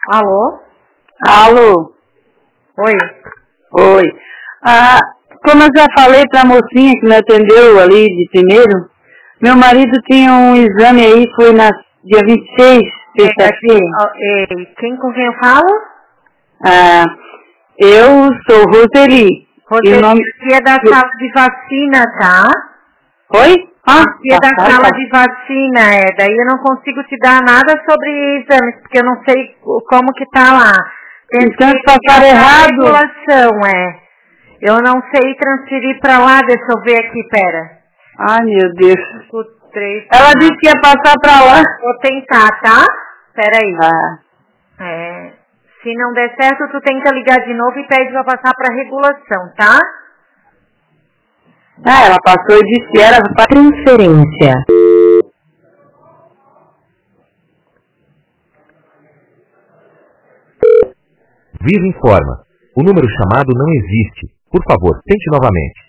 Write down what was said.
Alô? Alô? Oi. Oi. Como eu já falei para a mocinha que me atendeu ali de primeiro, meu marido tinha um exame aí, foi na dia 26, sexta-feira. Com quem eu falo? Eu sou Roseli. Roseli, aqui é da sala de vacina, tá? Oi? Aqui é da sala de vacina, daí eu não consigo te dar nada sobre exames, porque eu não sei como que tá lá. Então passaram errado. Regulação, Eu não sei transferir pra lá, deixa eu ver aqui, pera. Ai, meu Deus. 5, 3, Ela disse que ia passar pra lá. Vou tentar, tá? Pera aí. Se não der certo, tu tenta ligar de novo e pede pra passar pra regulação, tá? Ela passou e disse que era para transferência. Vivo informa. O número chamado não existe. Por favor, tente novamente.